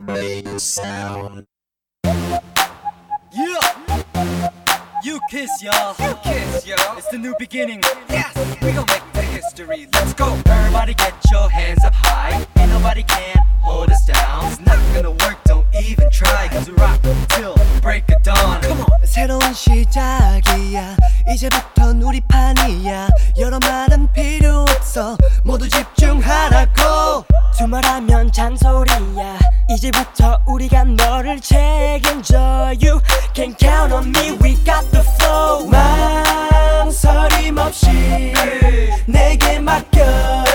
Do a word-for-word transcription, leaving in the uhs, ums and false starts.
radio sound. Yeah! You kiss, y'all. You kiss, y'all. It's the new beginning. Yes, we gon' make the history. Let's go. Everybody get your hands up high. Ain't nobody can hold us down. It's not gonna work, don't even try. Cause we rock till break of dawn. Come on. 새로운 시작이야. 이제부턴 우리 판이야. 여러 말은 필요 없어. 모두 집중하라고. 두말하면 잔소리야. 이제부터 우리가 너를 책임져. You can count on me. We got the flow. 망설임 없이 내게 맡겨.